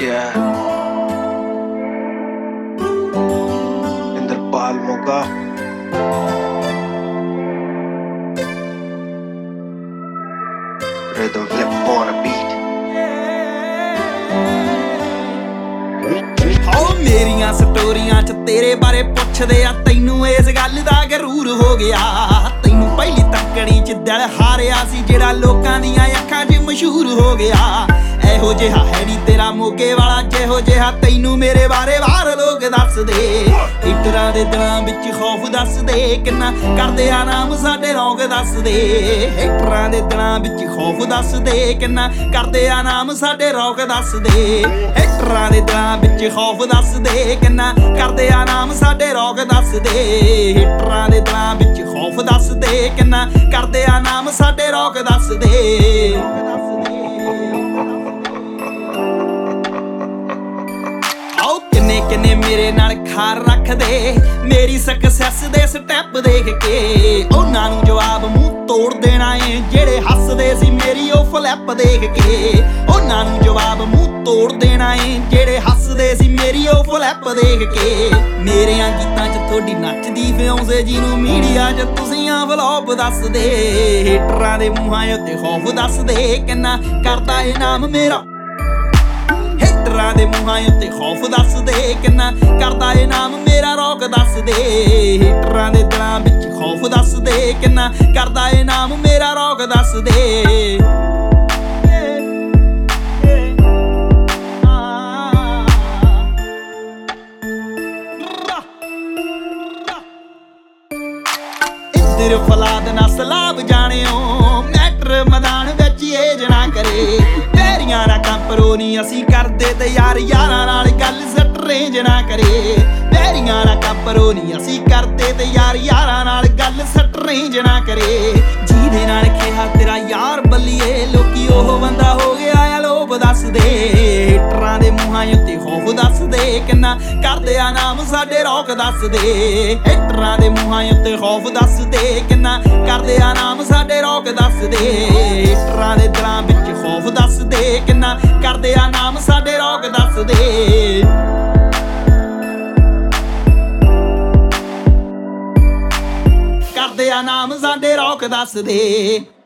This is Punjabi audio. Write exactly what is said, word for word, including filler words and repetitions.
Yeah. Indrapal Moga Rhythm flip on a beat. ਹੋ ਮੇਰੀਆਂ ਸਟੋਰੀਆਂ ਚ ਤੇਰੇ ਬਾਰੇ ਪੁੱਛਦੇ ਆ ਤੈਨੂੰ ਇਸ ਗੱਲ ਦਾ ਗਰੂਰ ਹੋ ਗਿਆ। ਤੈਨੂੰ ਪਹਿਲੀ ਤੱਕੜੀ ਚ ਦਿਲ ਹਾਰਿਆ ਸੀ ਜਿਹੜਾ ਲੋਕਾਂ ਦੀਆਂ ਅੱਖਾਂ 'ਚ ਮਸ਼ਹੂਰ ਹੋ ਗਿਆ। ਇਹੋ ਜਿਹਾ ਹੈ ਨੀ ਤੇਰਾ ਮੋਗੇ ਵਾਲਾ ਜਿਹੋ ਜਿਹਾ ਤੈਨੂੰ ਮੇਰੇ ਬਾਰੇ ਬਾਹਰ ਲੋਕ ਦੱਸਦੇ। ਹੀਟਰਾਂ ਦੇ ਦਿਲਾਂ ਵਿੱਚ ਖੌਫ ਦੱਸਦੇ ਕਿੰਨਾ ਕਰਦੇ ਆ ਨਾਮ ਸਾਡੇ ਰੌਂਗ ਦੱਸਦੇ। ਹੀਟਰਾਂ ਦੇ ਦਿਲਾਂ ਵਿੱਚ ਖੌਫ ਦੱਸਦੇ ਕਿੰਨਾ ਕਰਦੇ ਆ ਨਾਮ ਸਾਡੇ ਰੌਂਗ ਦੱਸਦੇ। ਹੀਟਰਾਂ ਦੇ ਦਿਲਾਂ ਵਿੱਚ ਖੌਫ ਦੱਸਦੇ ਕਿੰਨਾ ਕਰਦੇ ਆ ਨਾਮ ਸਾਡੇ ਰੌਂਗ ਦੱਸਦੇ। ਹੀਟਰਾਂ ਦੇ ਦਿਲਾਂ ਵਿੱਚ ਖੌਫ ਦੱਸਦੇ ਕਿੰਨਾ ਕਰਦੇ ਆ ਨਾਮ ਸਾਡੇ ਰੌਂਗ ਦੱਸਦੇ। ਕਿੰਨੇ ਕਿੰਨੇ ਮੇਰੇ ਨਾਲ ਖਾਰ ਰੱਖਦੇ ਮੇਰੀ ਸਕਸੈਸ ਦੇ ਸਟੈਪ ਦੇਖ ਕੇ। ਉਹਨਾਂ ਨੂੰ ਜਵਾਬ ਮੂੰਹ ਤੋੜ ਦੇਣਾ ਏ ਜਿਹੜੇ ਹੱਸਦੇ ਸੀ ਮੇਰੀ ਉਹ ਫਲੈਪ ਦੇਖ ਕੇ। ਉਹਨਾਂ ਨੂੰ ਜਵਾਬ ਮੂੰਹ ਤੋੜ ਦੇਣਾ ਏ ਜਿਹੜੇ ਹੱਸਦੇ ਸੀ ਮੇਰੀ ਉਹ ਫਲੈਪ ਦੇਖ ਕੇ। ਮੇਰਿਆਂ ਗੀਤਾਂ 'ਚ ਤੁਹਾਡੀ ਨੱਚਦੀ ਫਿਉਂਸੇ ਜਿਹਨੂੰ ਮੀਡੀਆ 'ਚ ਤੁਸੀਂ ਆ ਵਲੌਪ ਦੱਸਦੇ। ਹੀਟਰਾਂ ਦੇ ਮੂੰਹਾਂ ਉੱਤੇ ਖੌਫ ਦੱਸਦੇ ਕਿੰਨਾ ਕਰਦਾ ਏ ਨਾਮ ਮੇਰਾ। ਹੀਟਰਾਂ ਦੇ ਮੂੰਹਾਂ ਉੱਤੇ ਖੌਫ ਦੱਸਦੇ ਕਿੰਨਾ ਕਰਦਾ ਏ ਨਾਮ ਮੇਰਾ ਰੌਕ ਦੱਸਦੇ। ਹੀਟਰਾਂ ਦੇ ਦਿਲਾਂ ਵਿੱਚ ਖੌਫ ਦੱਸਦੇ ਕਿੰਨਾ ਕਰਦਾ ਏ ਨਾਮ ਮੇਰਾ ਰੌਕ ਦੱਸਦੇ। ਇੱਧਰ ਫਲਾਦ ਨਾ ਸਲਾਬ ਜਾਣਿਓ ਮੈਟਰ ਮੈਦਾਨ ਵਿੱਚ ਇਹ ਜਣਾ ਕਰੇ। ਪੈਰੀਆਂ ਨਾ ਕੰਪਰੋ ਨੀ ਅਸੀਂ ਕਰਦੇ ਤੇ ਯਾਰ ਯਾਰਾਂ ਨਾਲ ਗੱਲ ਸੱਟ ਰੇਂਜ ਨਾ ਕਰੇ। ਪੈਰੀਆਂ ਨਾ ਕੰਪਰੋ ਨੀ ਅਸੀਂ ਕਰਦੇ ਤੇ ਯਾਰ ਯਾਰਾਂ ਨਾਲ ਗੱਲ ਸੱਟ ਰੇਂਜ ਨਾ ਕਰੇ। ਜਿਹਦੇ ਨਾਲ ਕਿਹਾ ਤੇਰਾ ਯਾਰ ਬੱਲੀਏ ਲੋਕੀ ਉਹ ਬੰਦਾ ਹੋ ਗਿਆ ਆ ਲੋਭ ਦੱਸਦੇ। ਹੀਟਰਾਂ ਦੇ ਮੂੰਹਾਂ ਉੱਤੇ ਖੌਫ ਦੱਸਦੇ ਕਿੰਨਾ ਕਰਦੇ ਆ ਨਾਮ ਸਾਡੇ ਰੌਕ ਦੱਸਦੇ। ਹੀਟਰਾਂ ਦੇ ਮੂੰਹਾਂ ਉੱਤੇ ਖੌਫ ਦੱਸਦੇ ਕਿੰਨਾ ਕਰਦੇ ਆ ਨਾਮ ਸਾਡੇ ਰੌਕ ਦੱਸਦੇ। ਹੀਟਰਾਂ ਦੇ ਦਿਲਾਂ ਵਿੱਚ ਖੌਫ ਦੱਸਦੇ ਕਿੰਨਾ ਕਰਦੇ ਆ ਨਾਮ ਸਾਡੇ ਰੌਕ ਦੱਸਦੇ। ਕਰਦੇ ਆ ਨਾਮ ਸਾਡੇ ਰੌਕ ਦੱਸਦੇ।